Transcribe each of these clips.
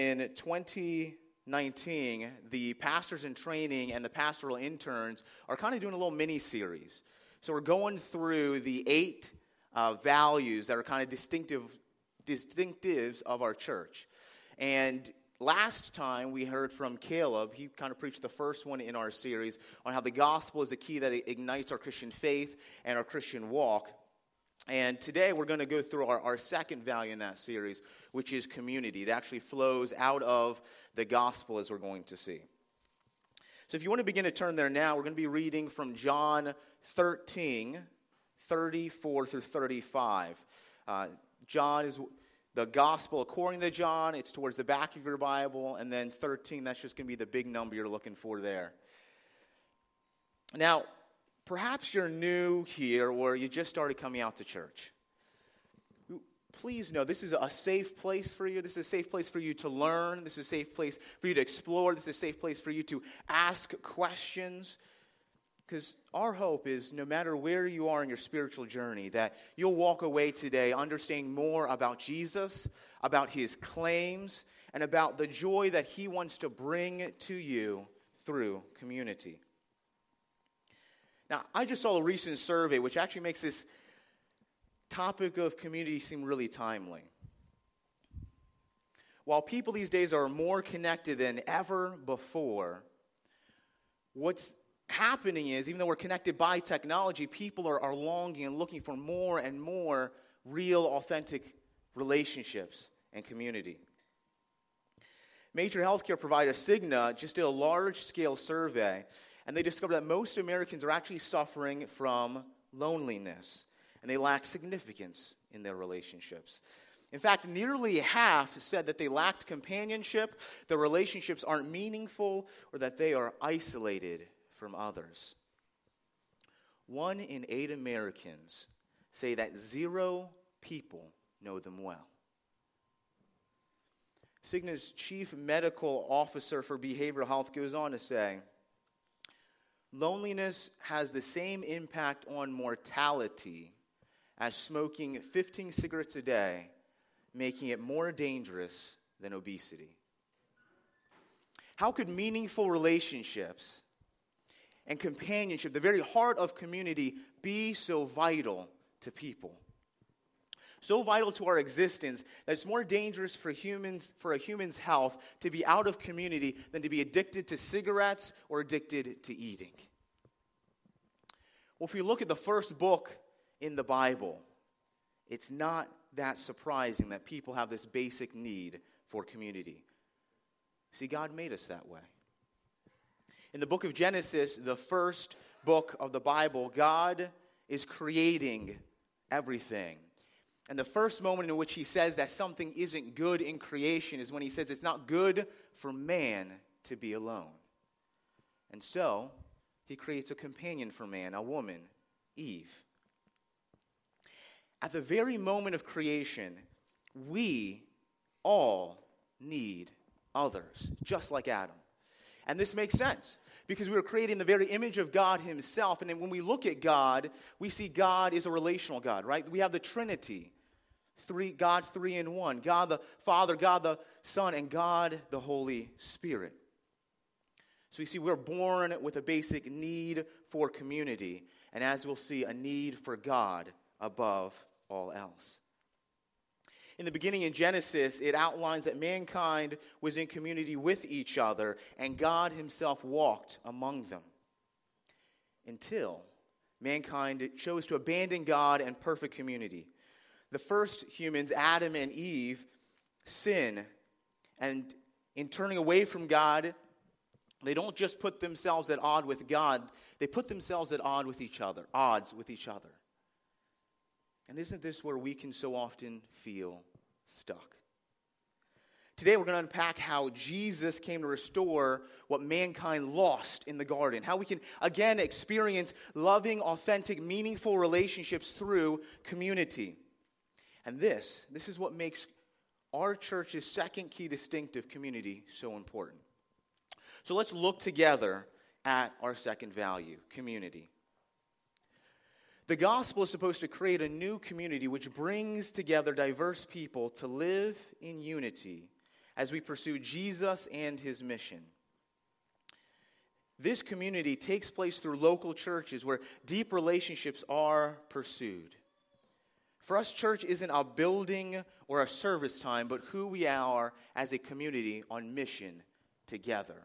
In 2019, the pastors in training and the pastoral interns are kind of doing a little mini-series. So we're going through the 8 values that are kind of distinctives of our church. And last time we heard from Caleb. He kind of preached the first one in our series on how the gospel is the key that ignites our Christian faith and our Christian walk. And today we're going to go through our second value in that series, which is community. It actually flows out of the gospel, as we're going to see. So if you want to begin to turn there now, we're going to be reading from John 13, 34 through 35. John is the gospel according to John. It's towards the back of your Bible. And then 13, that's just going to be the big number you're looking for there. Now, perhaps you're new here or you just started coming out to church. Please know this is a safe place for you. This is a safe place for you to learn. This is a safe place for you to explore. This is a safe place for you to ask questions. Because our hope is no matter where you are in your spiritual journey, that you'll walk away today understanding more about Jesus, about his claims, and about the joy that he wants to bring to you through community. Now, I just saw a recent survey which actually makes this topic of community seem really timely. While people these days are more connected than ever before, what's happening is, even though we're connected by technology, people are longing and looking for more and more real, authentic relationships and community. Major healthcare provider Cigna just did a large-scale survey, and they discovered that most Americans are actually suffering from loneliness, and they lack significance in their relationships. In fact, nearly half said that they lacked companionship, their relationships aren't meaningful, or that they are isolated from others. 1 in 8 Americans say that 0 people know them well. Cigna's chief medical officer for behavioral health goes on to say, loneliness has the same impact on mortality as smoking 15 cigarettes a day, making it more dangerous than obesity. How could meaningful relationships and companionship, the very heart of community, be so vital to people? So vital to our existence that it's more dangerous for a human's health to be out of community than to be addicted to cigarettes or addicted to eating. Well, if you look at the first book in the Bible, it's not that surprising that people have this basic need for community. See, God made us that way. In the book of Genesis, the first book of the Bible, God is creating everything. And the first moment in which he says that something isn't good in creation is when he says it's not good for man to be alone. And so, he creates a companion for man, a woman, Eve. At the very moment of creation, we all need others, just like Adam. And this makes sense, because we were created in the very image of God himself. And then when we look at God, we see God is a relational God, right? We have the Trinity, God 3 in 1, God the Father, God the Son, and God the Holy Spirit. So we see we're born with a basic need for community, and as we'll see, a need for God above all else. In the beginning in Genesis, it outlines that mankind was in community with each other, and God himself walked among them. Until mankind chose to abandon God and perfect community. The first humans, Adam and Eve, sin, and in turning away from God, they don't just put themselves at odds with God, they put themselves at odds with each other. And isn't this where we can so often feel stuck? Today we're going to unpack how Jesus came to restore what mankind lost in the garden. How we can again experience loving, authentic, meaningful relationships through community. And this is what makes our church's second key distinctive, community, so important. So let's look together at our second value, community. The gospel is supposed to create a new community which brings together diverse people to live in unity as we pursue Jesus and his mission. This community takes place through local churches where deep relationships are pursued. For us, church isn't a building or a service time, but who we are as a community on mission together.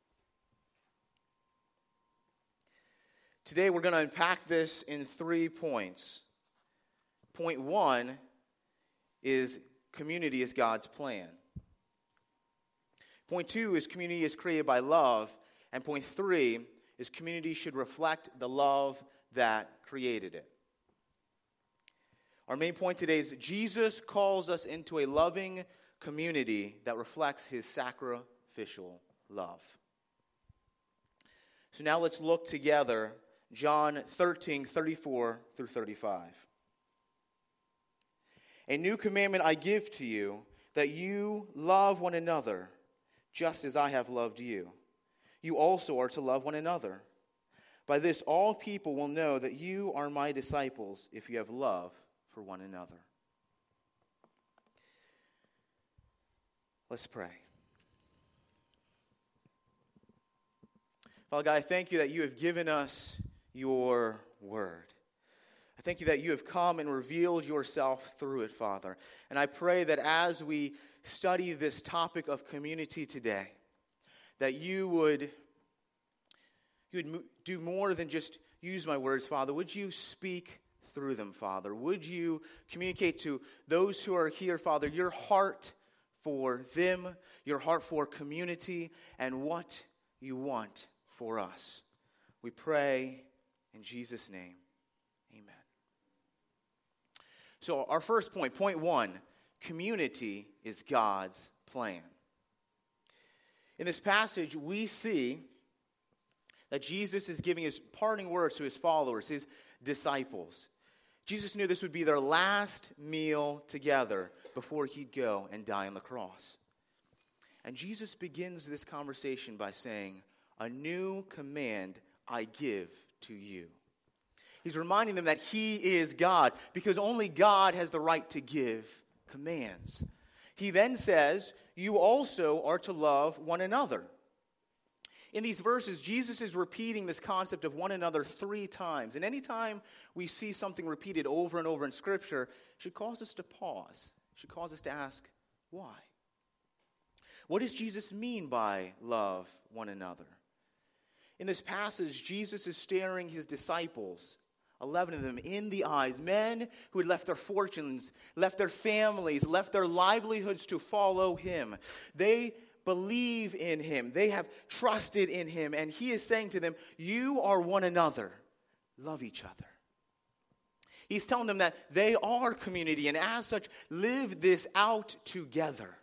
Today, we're going to unpack this in 3 points. Point 1 is community is God's plan. Point 2 is community is created by love. And point 3 is community should reflect the love that created it. Our main point today is Jesus calls us into a loving community that reflects his sacrificial love. So now let's look together, John 13:34 through 35. A new commandment I give to you, that you love one another, just as I have loved you. You also are to love one another. By this all people will know that you are my disciples, if you have love for one another. Let's pray. Father God, I thank you that you have given us your word. I thank you that you have come and revealed yourself through it, Father. And I pray that as we study this topic of community today, that you would do more than just use my words, Father. Would you speak through them, Father? Would you communicate to those who are here, Father, your heart for them, your heart for community, and what you want for us? We pray in Jesus' name. Amen. So our first point, point 1, community is God's plan. In this passage, we see that Jesus is giving his parting words to his followers, his disciples. Jesus knew this would be their last meal together before he'd go and die on the cross. And Jesus begins this conversation by saying, "A new command I give to you." He's reminding them that he is God, because only God has the right to give commands. He then says, you also are to love one another. In these verses, Jesus is repeating this concept of one another 3 times. And anytime we see something repeated over and over in Scripture, it should cause us to pause. It should cause us to ask, why? What does Jesus mean by love one another? In this passage, Jesus is staring his disciples, 11 of them, in the eyes. Men who had left their fortunes, left their families, left their livelihoods to follow him. They believe in him. They have trusted in him. And he is saying to them, you are one another. Love each other. He's telling them that they are community, and as such, live this out together.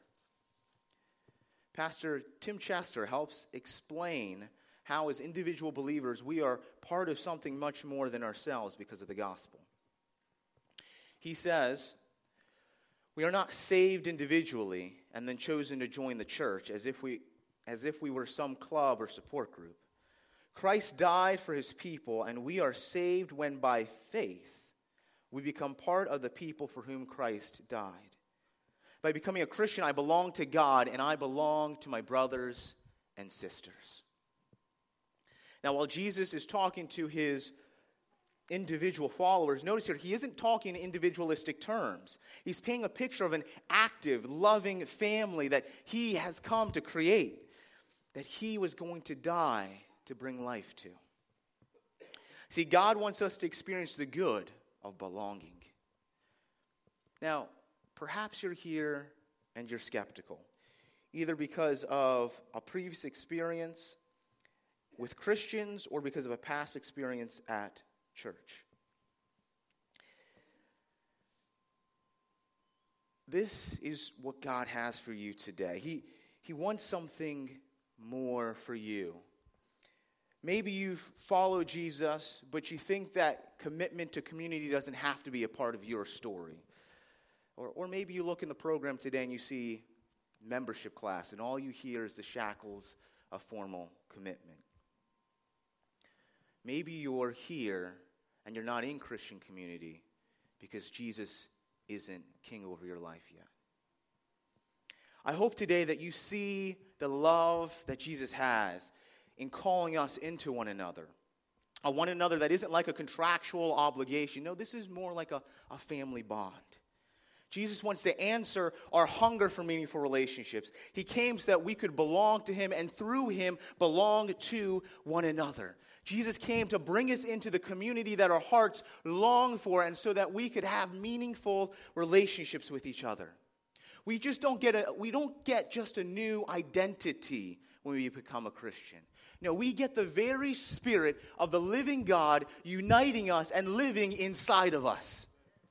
Pastor Tim Chester helps explain how, as individual believers, we are part of something much more than ourselves because of the gospel. He says, we are not saved individually and then chosen to join the church as if we were some club or support group. Christ died for his people, and we are saved when by faith we become part of the people for whom Christ died. By becoming a Christian, I belong to God, and I belong to my brothers and sisters. Now, while Jesus is talking to his individual followers, notice here, he isn't talking in individualistic terms. He's painting a picture of an active, loving family that he has come to create, that he was going to die to bring life to. See, God wants us to experience the good of belonging. Now, perhaps you're here and you're skeptical, either because of a previous experience with Christians or because of a past experience at church. This is what God has for you today. He wants something more for you. Maybe you've followed Jesus, but you think that commitment to community doesn't have to be a part of your story. Or maybe you look in the program today and you see membership class, and all you hear is the shackles of formal commitment. Maybe you're here and you're not in Christian community because Jesus isn't king over your life yet. I hope today that you see the love that Jesus has in calling us into one another. A one another that isn't like a contractual obligation. No, this is more like a family bond. Jesus wants to answer our hunger for meaningful relationships. He came so that we could belong to him and through him belong to one another. Jesus came to bring us into the community that our hearts long for and so that we could have meaningful relationships with each other. We don't get just a new identity when we become a Christian. No, we get the very Spirit of the living God uniting us and living inside of us.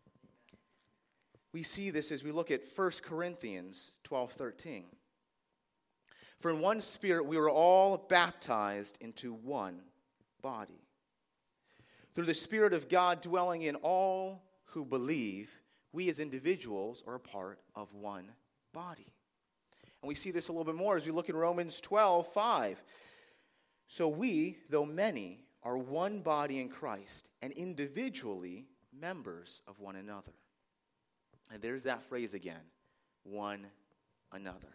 We see this as we look at 1 Corinthians 12:13. For in one Spirit we were all baptized into one body. Through the Spirit of God dwelling in all who believe, we as individuals are a part of one body. And we see this a little bit more as we look at Romans 12:5. So we, though many, are one body in Christ and individually members of one another. And there's that phrase again, one another.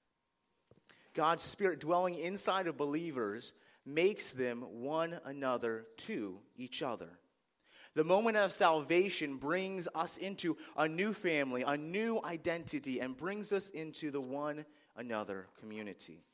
God's Spirit dwelling inside of believers makes them one another to each other. The moment of salvation brings us into a new family, a new identity, and brings us into the one another community.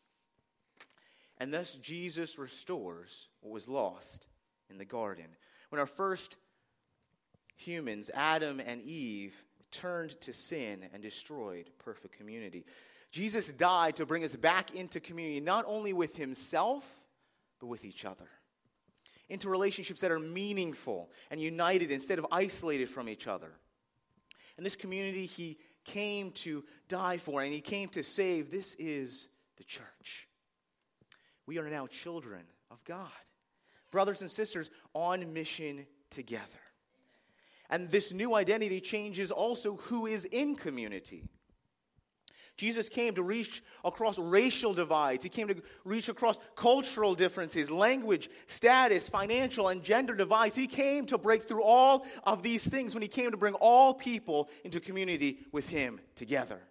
And thus Jesus restores what was lost in the garden. When our first humans, Adam and Eve, turned to sin and destroyed perfect community, Jesus died to bring us back into community, not only with himself, but with each other. Into relationships that are meaningful and united instead of isolated from each other. And this community he came to die for and he came to save. This is the church. We are now children of God. Brothers and sisters on mission together. And this new identity changes also who is in community. Jesus came to reach across racial divides. He came to reach across cultural differences, language, status, financial, and gender divides. He came to break through all of these things when he came to bring all people into community with him together.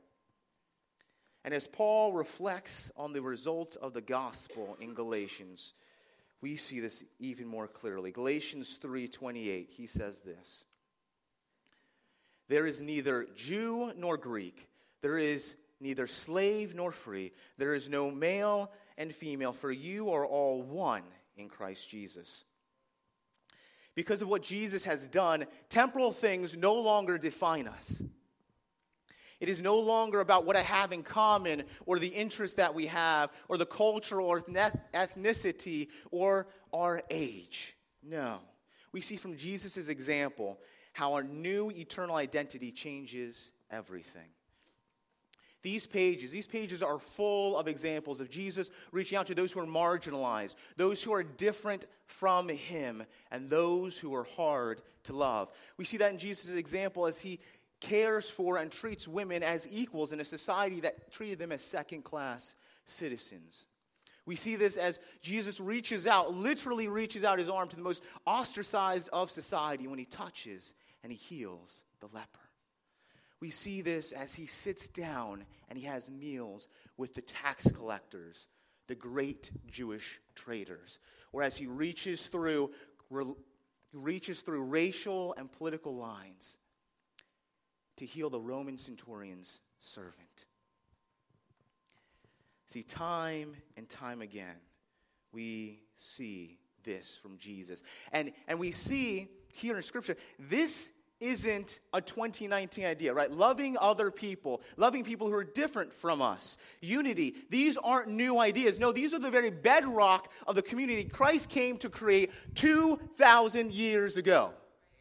And as Paul reflects on the results of the gospel in Galatians, we see this even more clearly. Galatians 3:28, he says this. There is neither Jew nor Greek. There is neither slave nor free. There is no male and female, for you are all one in Christ Jesus. Because of what Jesus has done, temporal things no longer define us. It is no longer about what I have in common or the interests that we have or the cultural or ethnicity or our age. No. We see from Jesus' example how our new eternal identity changes everything. These pages are full of examples of Jesus reaching out to those who are marginalized, those who are different from him, and those who are hard to love. We see that in Jesus' example as he cares for and treats women as equals in a society that treated them as second-class citizens. We see this as Jesus literally reaches out his arm to the most ostracized of society when he touches and he heals the leper. We see this as he sits down and he has meals with the tax collectors, the great Jewish traders, or as he reaches through racial and political lines to heal the Roman centurion's servant. See, time and time again, we see this from Jesus. And we see here in Scripture, this isn't a 2019 idea, right? Loving other people, loving people who are different from us, unity. These aren't new ideas. No, these are the very bedrock of the community Christ came to create 2,000 years ago.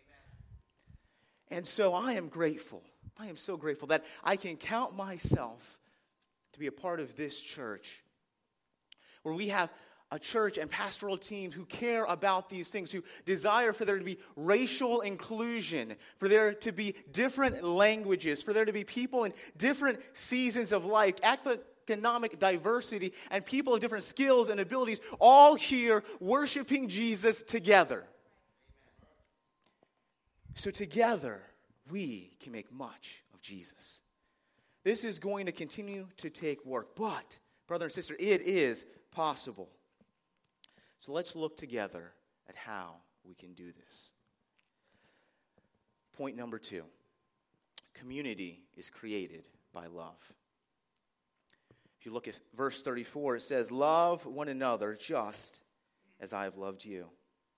And so I am grateful. I am so grateful that I can count myself to be a part of this church where we have a church and pastoral teams who care about these things, who desire for there to be racial inclusion, for there to be different languages, for there to be people in different seasons of life, economic diversity, and people of different skills and abilities, all here worshiping Jesus together. So together, we can make much of Jesus. This is going to continue to take work. But, brother and sister, it is possible. So let's look together at how we can do this. Point number 2. Community is created by love. If you look at verse 34, it says, "Love one another just as I have loved you."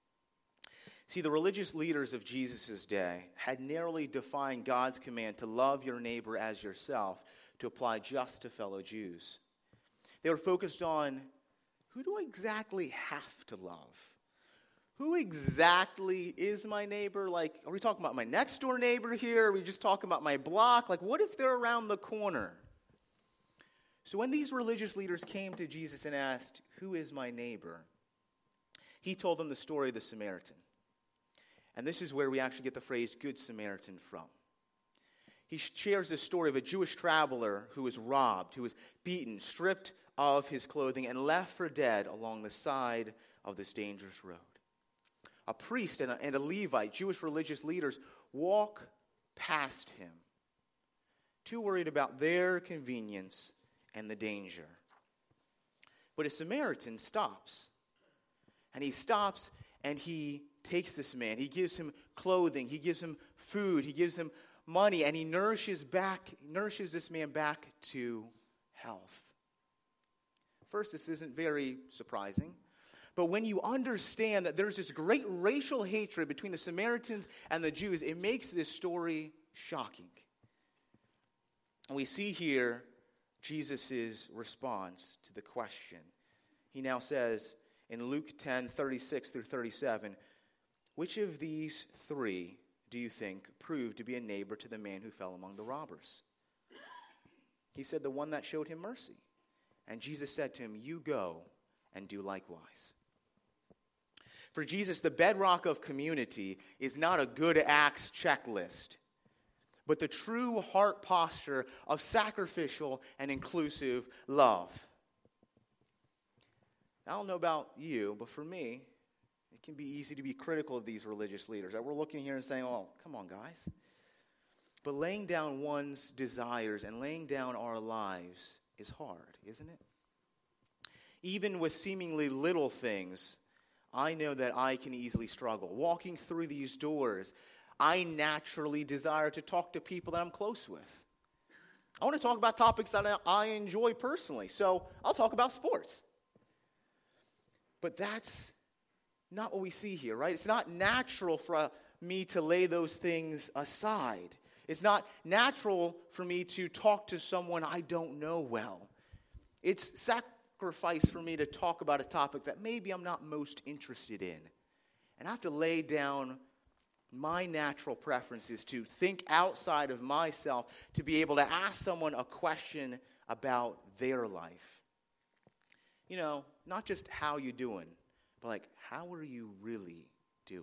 See, the religious leaders of Jesus' day had narrowly defined God's command to love your neighbor as yourself to apply just to fellow Jews. They were focused on, who do I exactly have to love? Who exactly is my neighbor? Like, are we talking about my next door neighbor here? Are we just talking about my block? Like, what if they're around the corner? So when these religious leaders came to Jesus and asked, "Who is my neighbor?" he told them the story of the Samaritan. And this is where we actually get the phrase Good Samaritan from. He shares this story of a Jewish traveler who was robbed, who was beaten, stripped of his clothing, and left for dead along the side of this dangerous road. A priest and a Levite, Jewish religious leaders, walk past him, too worried about their convenience and the danger. But a Samaritan stops. And he stops and he takes this man. He gives him clothing. He gives him food. He gives him money. And he nourishes this man back to health. First, this isn't very surprising. But when you understand that there's this great racial hatred between the Samaritans and the Jews, it makes this story shocking. And we see here Jesus' response to the question. He now says in Luke 10:36 through 37, "Which of these 3 do you think proved to be a neighbor to the man who fell among the robbers?" He said, "The one that showed him mercy." And Jesus said to him, "You go and do likewise." For Jesus, the bedrock of community is not a good acts checklist, but the true heart posture of sacrificial and inclusive love. I don't know about you, but for me, it can be easy to be critical of these religious leaders. That we're looking here and saying, "Oh, come on, guys." But laying down one's desires and laying down our lives is hard, isn't it? Even with seemingly little things, I know that I can easily struggle. Walking through these doors, I naturally desire to talk to people that I'm close with. I want to talk about topics that I enjoy personally, so I'll talk about sports. But that's not what we see here, right? It's not natural for me to lay those things aside. It's not natural for me to talk to someone I don't know well. It's sacrifice for me to talk about a topic that maybe I'm not most interested in. And I have to lay down my natural preferences to think outside of myself to be able to ask someone a question about their life. You know, not just how you doing, but like, how are you really doing?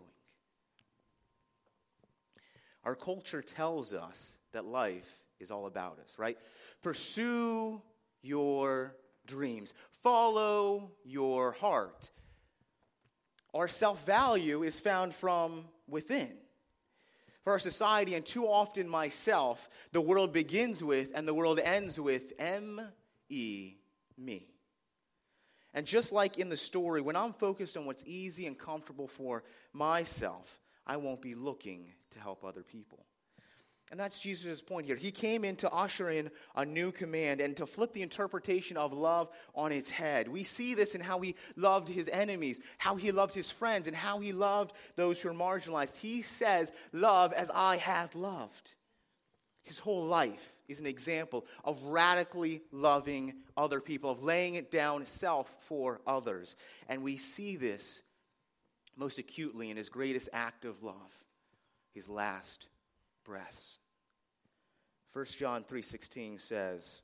Our culture tells us that life is all about us, right? Pursue your dreams. Follow your heart. Our self-value is found from within. For our society, and too often myself, the world begins with and the world ends with M-E, me. And just like in the story, when I'm focused on what's easy and comfortable for myself, I won't be looking to help other people. And that's Jesus' point here. He came in to usher in a new command and to flip the interpretation of love on its head. We see this in how he loved his enemies, how he loved his friends, and how he loved those who are marginalized. He says, "Love as I have loved." His whole life is an example of radically loving other people, of laying it down self for others. And we see this most acutely in his greatest act of love, his last breaths. 1 John 3:16 says,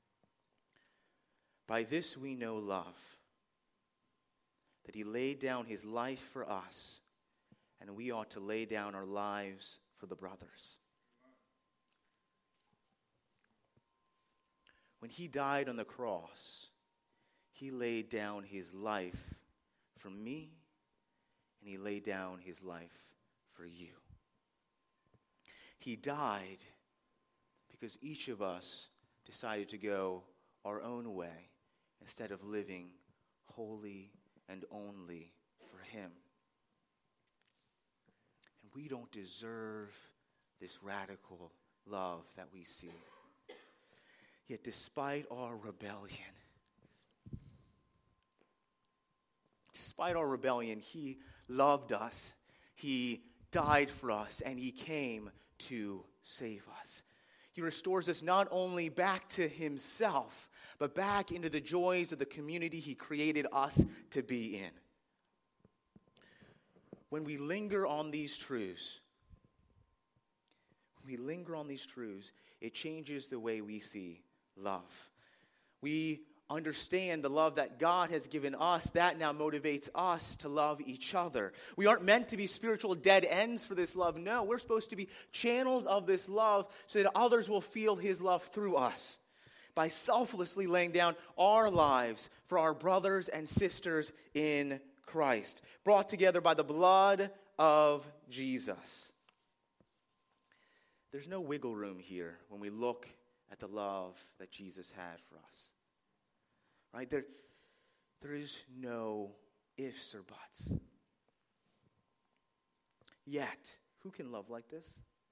"By this we know love, that he laid down his life for us, and we ought to lay down our lives for the brothers." When he died on the cross, he laid down his life for me, and he laid down his life for you. He died because each of us decided to go our own way instead of living wholly and only for him. And we don't deserve this radical love that we see. Yet despite our rebellion, he loved us, he died for us, and he came to save us. He restores us not only back to himself, but back into the joys of the community he created us to be in. When we linger on these truths, it changes the way we see love. We understand the love that God has given us. That now motivates us to love each other. We aren't meant to be spiritual dead ends for this love. No, we're supposed to be channels of this love so that others will feel his love through us by selflessly laying down our lives for our brothers and sisters in Christ, brought together by the blood of Jesus. There's no wiggle room here when we look at the love that Jesus had for us. Right? There is no ifs or buts. Yet, who can love like this?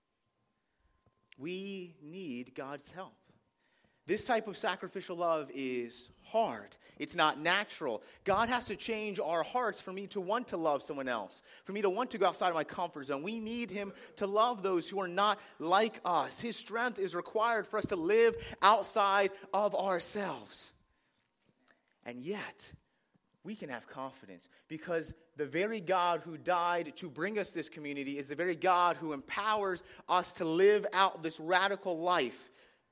We need God's help. This type of sacrificial love is hard. It's not natural. God has to change our hearts for me to want to love someone else, for me to want to go outside of my comfort zone. We need him to love those who are not like us. His strength is required for us to live outside of ourselves. And yet, we can have confidence because the very God who died to bring us this community is the very God who empowers us to live out this radical life.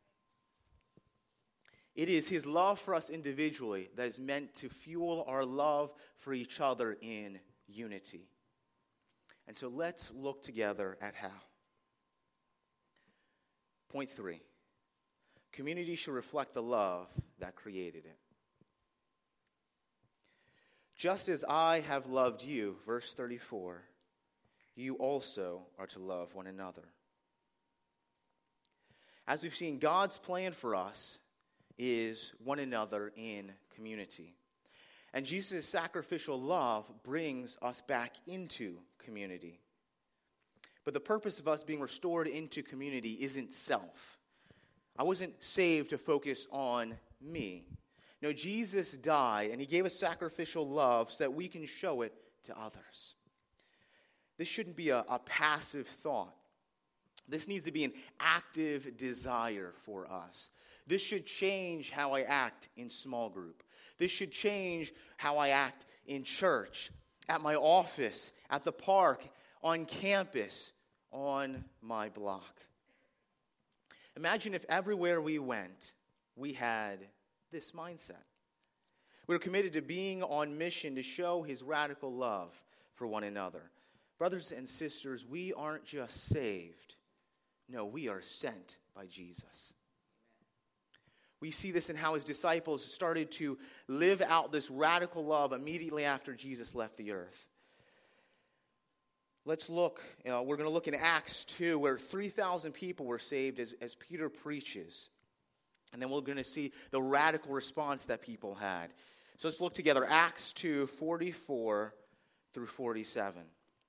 It is his love for us individually that is meant to fuel our love for each other in unity. And so let's look together at how. Point 3. Community should reflect the love that created it. Just as I have loved you, verse 34, you also are to love one another. As we've seen, God's plan for us is one another in community. And Jesus' sacrificial love brings us back into community. But the purpose of us being restored into community isn't self. I wasn't saved to focus on me. No, Jesus died and he gave us sacrificial love so that we can show it to others. This shouldn't be a passive thought. This needs to be an active desire for us. This should change how I act in small group. This should change how I act in church, at my office, at the park, on campus, on my block. Imagine if everywhere we went, we had this mindset. We were committed to being on mission to show his radical love for one another. Brothers and sisters, we aren't just saved. No, we are sent by Jesus. We see this in how his disciples started to live out this radical love immediately after Jesus left the earth. Let's look, we're going to look in Acts 2, where 3,000 people were saved as Peter preaches. And then we're going to see the radical response that people had. So let's look together, Acts 2, 44 through 47.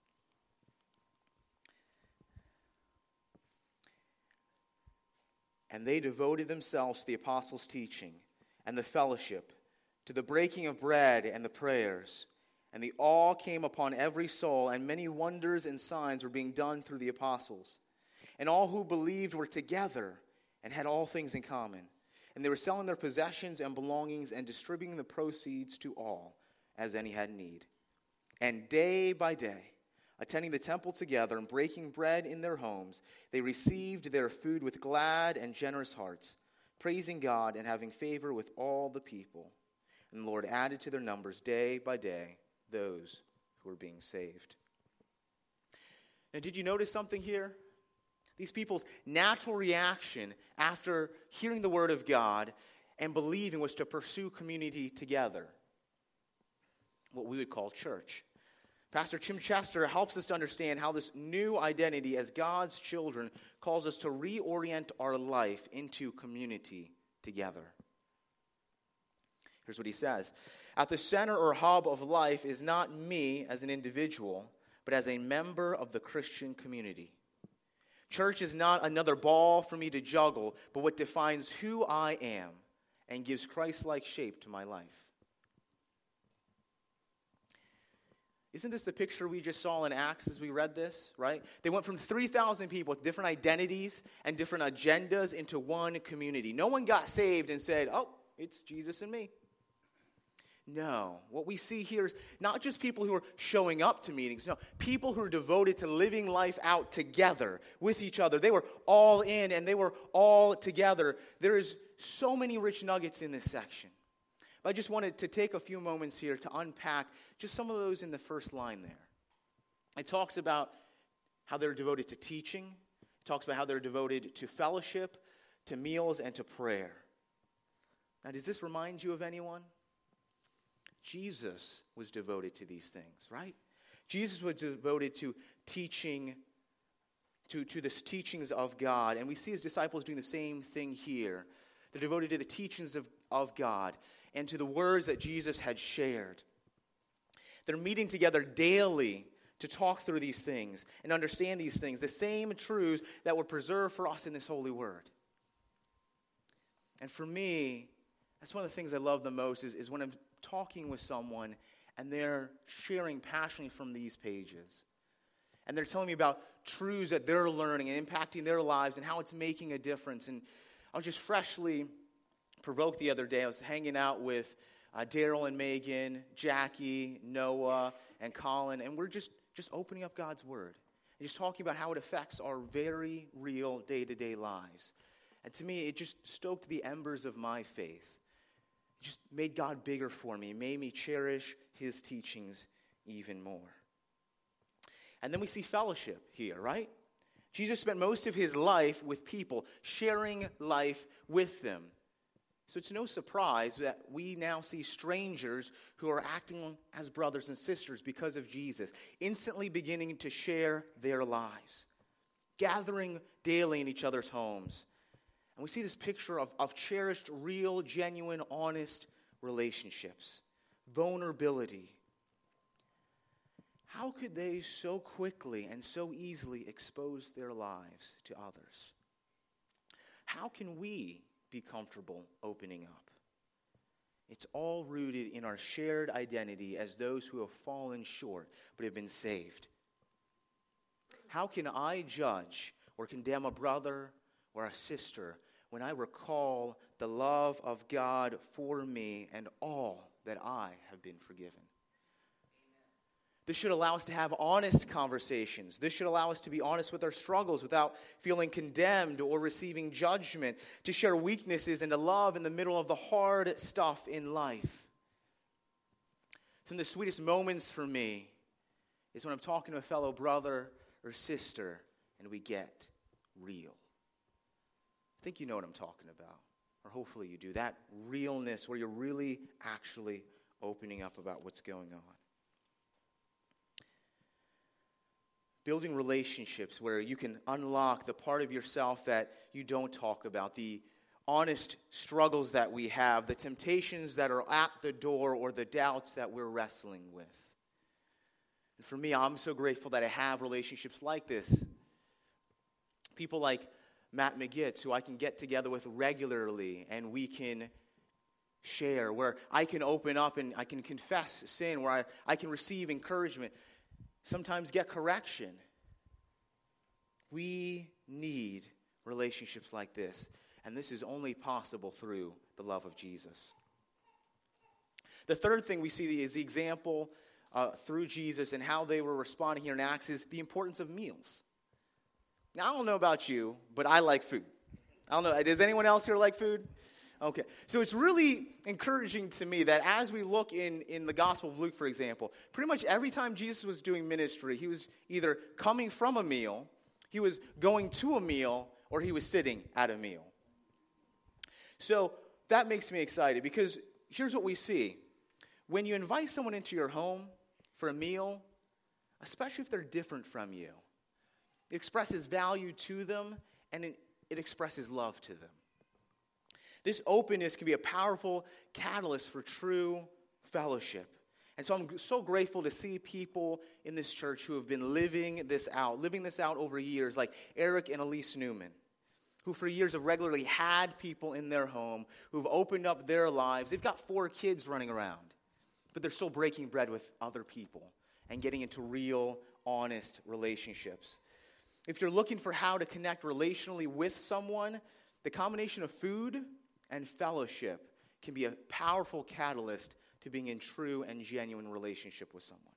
And they devoted themselves to the apostles' teaching and the fellowship, to the breaking of bread and the prayers. And the awe came upon every soul, and many wonders and signs were being done through the apostles. And all who believed were together and had all things in common. And they were selling their possessions and belongings and distributing the proceeds to all, as any had need. And day by day, attending the temple together and breaking bread in their homes, they received their food with glad and generous hearts, praising God and having favor with all the people. And the Lord added to their numbers day by day those who were being saved. Now, did you notice something here? These people's natural reaction after hearing the word of God and believing was to pursue community together, what we would call church. Pastor Tim Chester helps us to understand how this new identity as God's children calls us to reorient our life into community together. Here's what he says. At the center or hub of life is not me as an individual, but as a member of the Christian community. Church is not another ball for me to juggle, but what defines who I am and gives Christ-like shape to my life. Isn't this the picture we just saw in Acts as we read this, right? They went from 3,000 people with different identities and different agendas into one community. No one got saved and said, oh, it's Jesus and me. No, what we see here is not just people who are showing up to meetings. No, people who are devoted to living life out together with each other. They were all in and they were all together. There is so many rich nuggets in this section. But I just wanted to take a few moments here to unpack just some of those in the first line there. It talks about how they're devoted to teaching. It talks about how they're devoted to fellowship, to meals, and to prayer. Now, does this remind you of anyone? Jesus was devoted to these things, right? Jesus was devoted to teaching, to the teachings of God. And we see his disciples doing the same thing here. They're devoted to the teachings of God and to the words that Jesus had shared. They're meeting together daily to talk through these things and understand these things, the same truths that were preserved for us in this holy word. And for me, that's one of the things I love the most is when I'm talking with someone and they're sharing passionately from these pages. And they're telling me about truths that they're learning and impacting their lives and how it's making a difference. And I was just freshly provoked the other day. I was hanging out with Daryl and Megan, Jackie, Noah, and Colin, and we're just opening up God's Word and just talking about how it affects our very real day-to-day lives. And to me, it just stoked the embers of my faith. It just made God bigger for me, made me cherish his teachings even more. And then we see fellowship here, right? Jesus spent most of his life with people, sharing life with them. So it's no surprise that we now see strangers who are acting as brothers and sisters because of Jesus, instantly beginning to share their lives, gathering daily in each other's homes. And we see this picture of cherished, real, genuine, honest relationships, vulnerability. How could they so quickly and so easily expose their lives to others? How can we be comfortable opening up? It's all rooted in our shared identity as those who have fallen short but have been saved. How can I judge or condemn a brother or a sister when I recall the love of God for me and all that I have been forgiven? This should allow us to have honest conversations. This should allow us to be honest with our struggles without feeling condemned or receiving judgment, to share weaknesses and to love in the middle of the hard stuff in life. Some of the sweetest moments for me is when I'm talking to a fellow brother or sister and we get real. I think you know what I'm talking about, or hopefully you do. That realness where you're really actually opening up about what's going on. Building relationships where you can unlock the part of yourself that you don't talk about, the honest struggles that we have, the temptations that are at the door, or the doubts that we're wrestling with. And for me, I'm so grateful that I have relationships like this. People like Matt McGitts, who I can get together with regularly, and we can share, where I can open up and I can confess sin, where I can receive encouragement. Sometimes get correction. We need relationships like this, and this is only possible through the love of Jesus. The third thing we see is the example through Jesus and how they were responding here in Acts is the importance of meals. Now, I don't know about you, but I like food. I don't know. Does anyone else here like food? Okay, so it's really encouraging to me that as we look in the Gospel of Luke, for example, pretty much every time Jesus was doing ministry, he was either coming from a meal, he was going to a meal, or he was sitting at a meal. So that makes me excited because here's what we see. When you invite someone into your home for a meal, especially if they're different from you, it expresses value to them and it expresses love to them. This openness can be a powerful catalyst for true fellowship. And so I'm so grateful to see people in this church who have been living this out over years, like Eric and Elise Newman, who for years have regularly had people in their home who've opened up their lives. They've got 4 kids running around, but they're still breaking bread with other people and getting into real, honest relationships. If you're looking for how to connect relationally with someone, the combination of food and fellowship can be a powerful catalyst to being in true and genuine relationship with someone.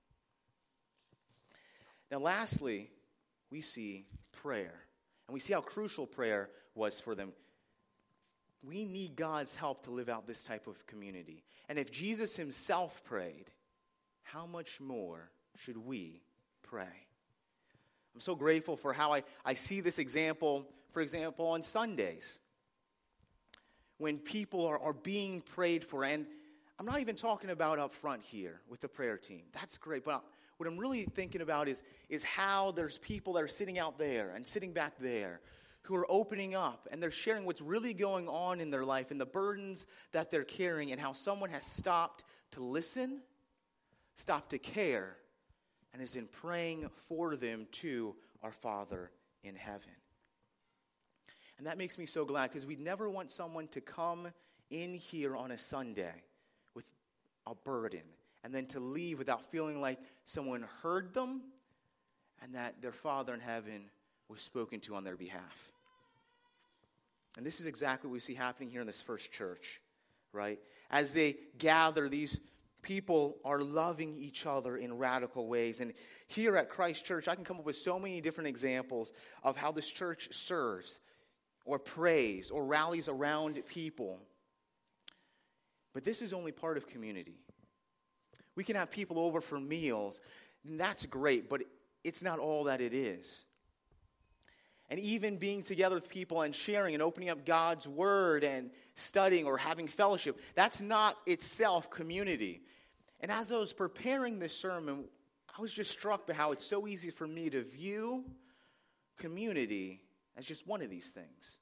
Now, lastly, we see prayer. And we see how crucial prayer was for them. We need God's help to live out this type of community. And if Jesus himself prayed, how much more should we pray? I'm so grateful for how I see this example, for example, on Sundays, when people are being prayed for. And I'm not even talking about up front here with the prayer team. That's great. But what I'm really thinking about is how there's people that are sitting out there and sitting back there who are opening up, and they're sharing what's really going on in their life and the burdens that they're carrying, and how someone has stopped to listen, stopped to care, and is in praying for them to our Father in heaven. And that makes me so glad, because we never want someone to come in here on a Sunday with a burden and then to leave without feeling like someone heard them and that their Father in heaven was spoken to on their behalf. And this is exactly what we see happening here in this first church, right? As they gather, these people are loving each other in radical ways. And here at Christ Church, I can come up with so many different examples of how this church serves or prays or rallies around people. But this is only part of community. We can have people over for meals, and that's great, but it's not all that it is. And even being together with people and sharing and opening up God's word and studying or having fellowship, that's not itself community. And as I was preparing this sermon, I was just struck by how it's so easy for me to view community as just one of these things.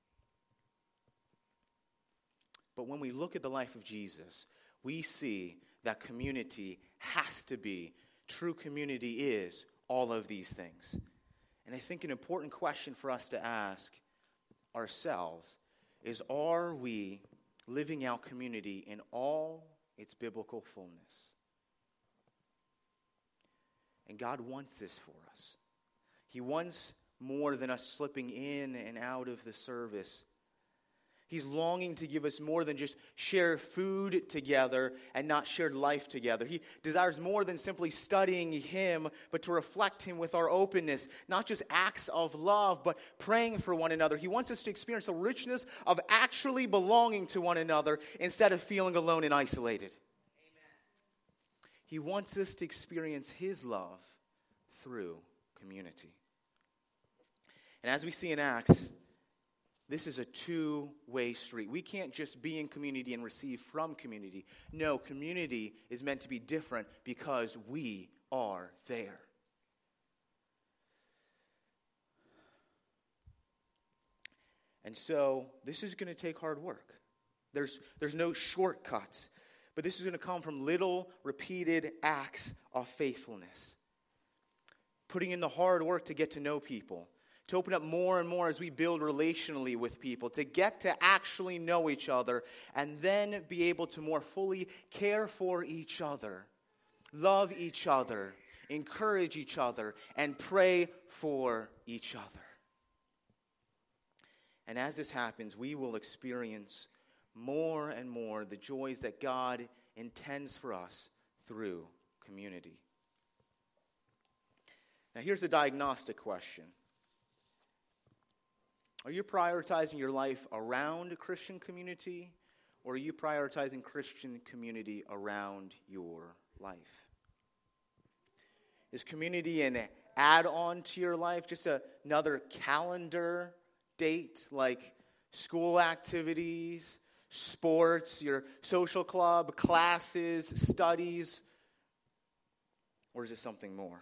But when we look at the life of Jesus, we see that community has to be, true community is all of these things. And I think an important question for us to ask ourselves is, are we living out community in all its biblical fullness? And God wants this for us. He wants more than us slipping in and out of the service. He's longing to give us more than just share food together and not shared life together. He desires more than simply studying Him, but to reflect Him with our openness. Not just acts of love, but praying for one another. He wants us to experience the richness of actually belonging to one another instead of feeling alone and isolated. Amen. He wants us to experience His love through community. And as we see in Acts, this is a two-way street. We can't just be in community and receive from community. No, community is meant to be different because we are there. And so this is going to take hard work. There's no shortcuts. But this is going to come from little repeated acts of faithfulness. Putting in the hard work to get to know people. To open up more and more as we build relationally with people, to get to actually know each other, and then be able to more fully care for each other, love each other, encourage each other, and pray for each other. And as this happens, we will experience more and more the joys that God intends for us through community. Now here's a diagnostic question. Are you prioritizing your life around a Christian community, or are you prioritizing Christian community around your life? Is community an add-on to your life, just another calendar date like school activities, sports, your social club, classes, studies, or is it something more?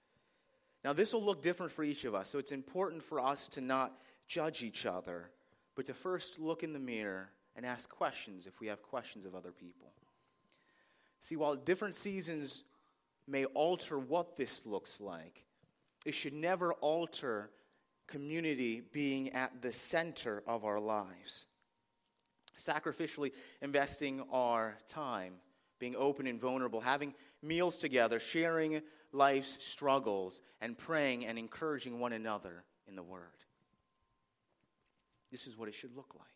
Now, this will look different for each of us, so it's important for us to not judge each other, but to first look in the mirror and ask questions if we have questions of other people. See, while different seasons may alter what this looks like, it should never alter community being at the center of our lives. Sacrificially investing our time, being open and vulnerable, having meals together, sharing life's struggles, and praying and encouraging one another in the Word. This is what it should look like.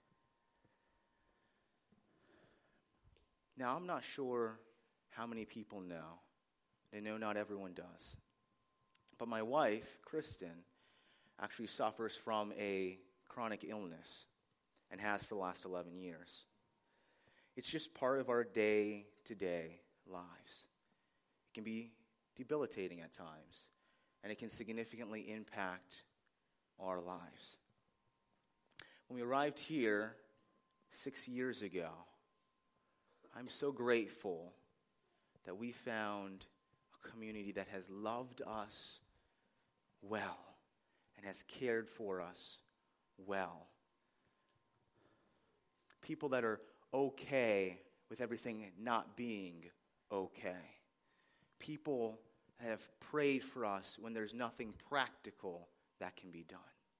Now, I'm not sure how many people know. I know not everyone does. But my wife, Kristen, actually suffers from a chronic illness and has for the last 11 years. It's just part of our day-to-day lives. It can be debilitating at times, and it can significantly impact our lives. When we arrived here 6 years ago, I'm so grateful that we found a community that has loved us well and has cared for us well. People that are okay with everything not being okay. People that have prayed for us when there's nothing practical that can be done.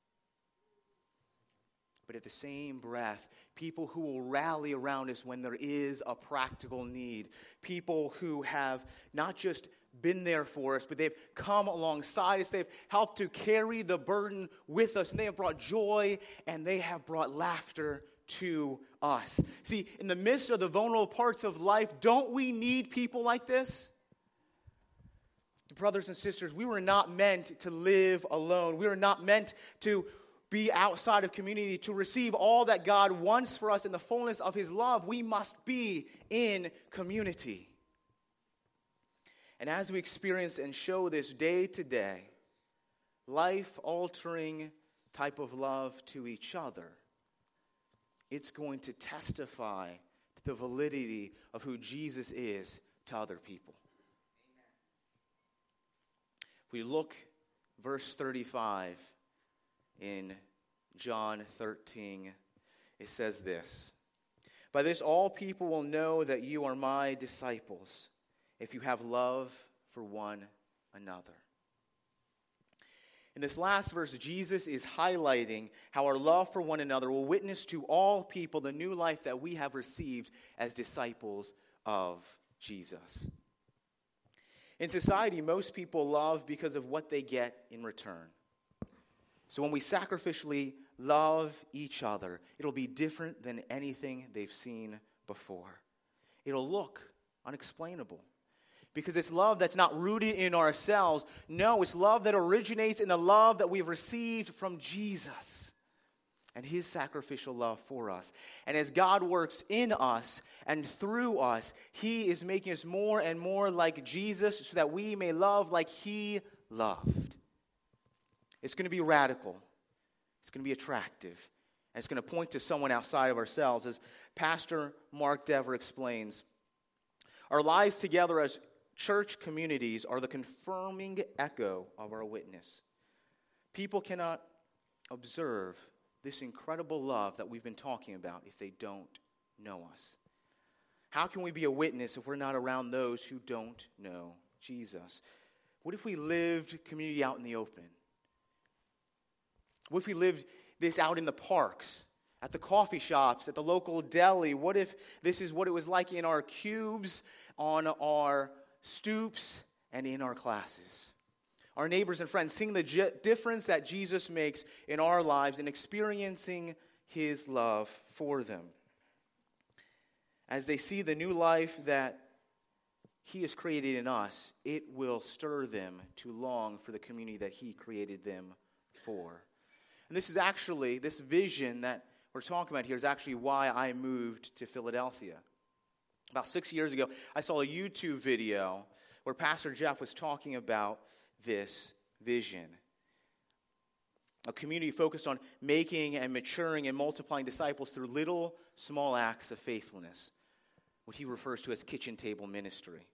But at the same breath, people who will rally around us when there is a practical need. People who have not just been there for us, but they've come alongside us. They've helped to carry the burden with us, and they have brought joy and they have brought laughter to us. See, in the midst of the vulnerable parts of life, don't we need people like this? Brothers and sisters, we were not meant to live alone. We were not meant to be outside of community, to receive all that God wants for us in the fullness of His love. We must be in community. And as we experience and show this day to day, life-altering type of love to each other, it's going to testify to the validity of who Jesus is to other people. Amen. If we look verse 35 in John 13, it says this: "By this all people will know that you are my disciples, if you have love for one another." In this last verse, Jesus is highlighting how our love for one another will witness to all people the new life that we have received as disciples of Jesus. In society, most people love because of what they get in return. So when we sacrificially love each other, it'll be different than anything they've seen before. It'll look unexplainable. Because it's love that's not rooted in ourselves. No, it's love that originates in the love that we've received from Jesus and His sacrificial love for us. And as God works in us and through us, He is making us more and more like Jesus so that we may love like He loved. It's going to be radical. It's going to be attractive. And it's going to point to someone outside of ourselves. As Pastor Mark Dever explains, our lives together as church communities are the confirming echo of our witness. People cannot observe this incredible love that we've been talking about if they don't know us. How can we be a witness if we're not around those who don't know Jesus? What if we lived community out in the open? What if we lived this out in the parks, at the coffee shops, at the local deli? What if this is what it was like in our cubes, on our stoops, and in our classes? Our neighbors and friends, seeing the difference that Jesus makes in our lives and experiencing His love for them. As they see the new life that He has created in us, it will stir them to long for the community that He created them for. And this vision that we're talking about here is actually why I moved to Philadelphia. About 6 years ago, I saw a YouTube video where Pastor Jeff was talking about this vision. A community focused on making and maturing and multiplying disciples through little, small acts of faithfulness, what he refers to as kitchen table ministry.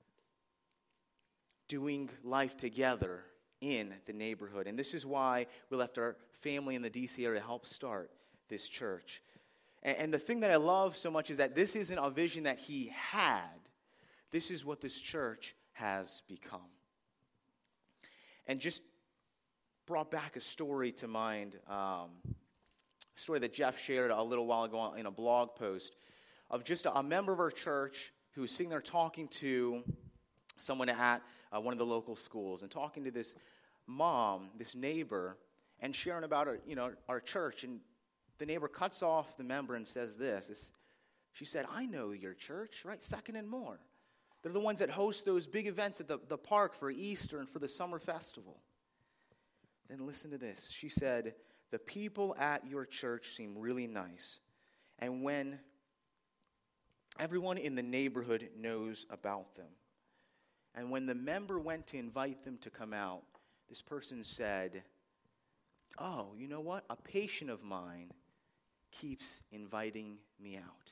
Doing life together in the neighborhood. And this is why we left our family in the D.C. area to help start this church. And the thing that I love so much is that this isn't a vision that he had. This is what this church has become. And just brought back a story to mind, a story that Jeff shared a little while ago in a blog post of just a member of our church who was sitting there talking to someone at one of the local schools and talking to this mom, this neighbor, and sharing about our church. And the neighbor cuts off the member and says this. She said, "I know your church, right? Second and More. They're the ones that host those big events at the park for Easter and for the summer festival." Then listen to this. She said, "The people at your church seem really nice. And when everyone in the neighborhood knows about them. And when the member went to invite them to come out, this person said, 'Oh, you know what? A patient of mine keeps inviting me out.'"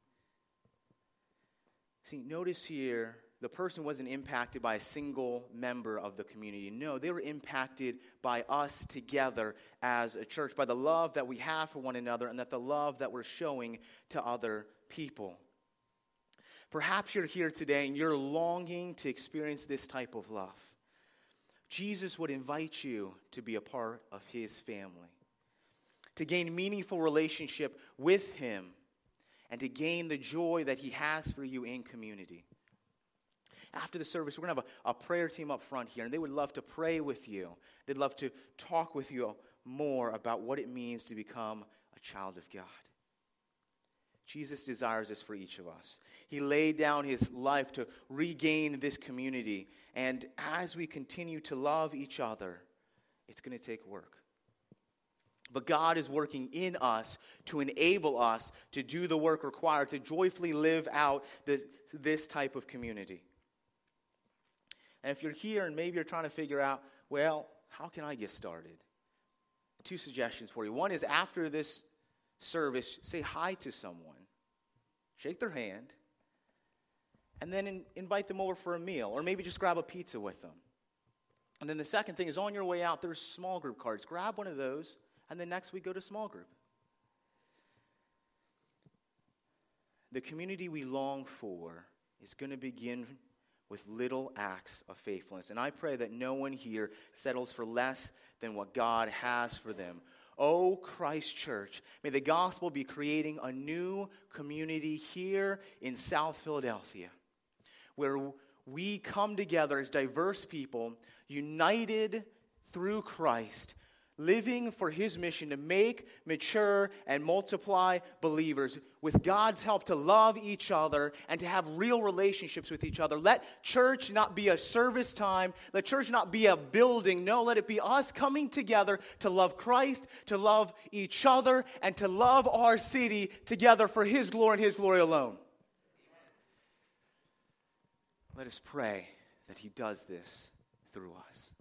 See, notice here, the person wasn't impacted by a single member of the community. No, they were impacted by us together as a church, by the love that we have for one another and that the love that we're showing to other people. Perhaps you're here today and you're longing to experience this type of love. Jesus would invite you to be a part of his family, to gain meaningful relationship with him, and to gain the joy that he has for you in community. After the service, we're going to have a prayer team up front here, and they would love to pray with you. They'd love to talk with you more about what it means to become a child of God. Jesus desires this for each of us. He laid down his life to regain this community, and as we continue to love each other, it's going to take work. But God is working in us to enable us to do the work required to joyfully live out this type of community. And if you're here and maybe you're trying to figure out, well, how can I get started? 2 suggestions for you. One is after this service, say hi to someone. Shake their hand. And then invite them over for a meal. Or maybe just grab a pizza with them. And then the second thing is on your way out, there's small group cards. Grab one of those. And then next week, go to small group. The community we long for is going to begin with little acts of faithfulness. And I pray that no one here settles for less than what God has for them. Oh, Christ Church, may the gospel be creating a new community here in South Philadelphia, where we come together as diverse people, united through Christ, living for his mission to make, mature, and multiply believers with God's help to love each other and to have real relationships with each other. Let church not be a service time. Let church not be a building. No, let it be us coming together to love Christ, to love each other, and to love our city together for his glory and his glory alone. Let us pray that he does this through us.